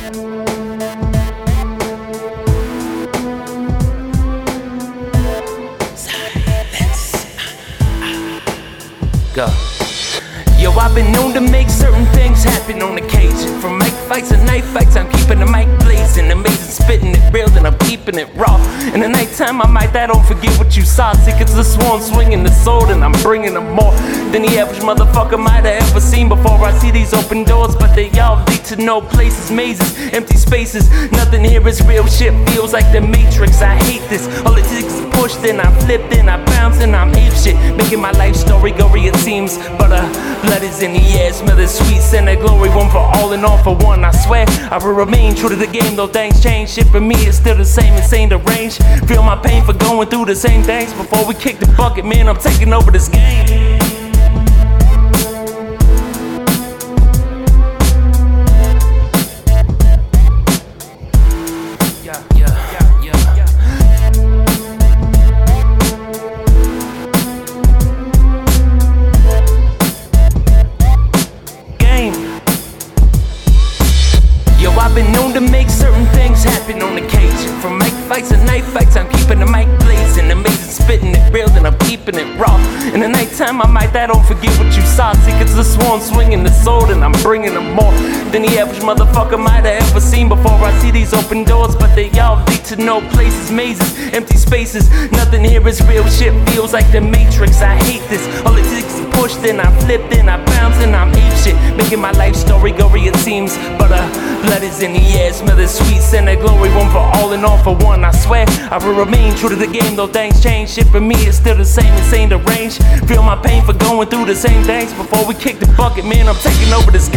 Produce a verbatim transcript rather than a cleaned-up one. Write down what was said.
Go. Yo, I've been known to make certain things happen on occasion. From mic fights and knife fights, I'm keeping the mic blazing. Amazing, spitting it real, then I'm keeping it raw. In the nighttime, I might die, don't forget what you saw. Sick as the swan swinging the sword, and I'm bringing them more than the average motherfucker might have ever seen before. I see these open doors, but they all lead to no places. Mazes, empty spaces, nothing here is real. Shit feels like the Matrix, I hate this. All it takes is a push, then I flip, then I bounce, and I'm ape shit. Making my life story gory, it seems, but uh, blood is in the air, smell the sweet scent of glory. One for all and all for one, I swear I will remain true to the game, though things change. Shit for me is still the same, insane to range. Feel my pain for going through the same things. Before we kick the bucket, man, I'm taking over this game. Yeah, yeah, yeah, yeah, yeah. Yo, I've been known to make certain things happen on occasion. From mic fights and knife fights, I'm keeping the mic blazing. Amazing, spitting it real, then I'm keeping it raw. In the nighttime, I might die, don't forget what you saw. Sick as the swan swinging the sword, and I'm bringing them more than the average motherfucker might have ever seen before. I see these open doors, but they all lead to no places. Mazes, empty spaces, nothing here is real. Shit feels like the Matrix, I hate this. All it takes is a push, then I flip, then I bounce, and I'm ape shit. Making my life story gory, it seems, but uh, blood is in the air, smell the sweet scent of glory. One for all and all for one, I swear I will remain true to the game, though things change. Shit for me is still the same, insane to range. Feel my pain for going through the same things. Before we kick the bucket, man, I'm taking over this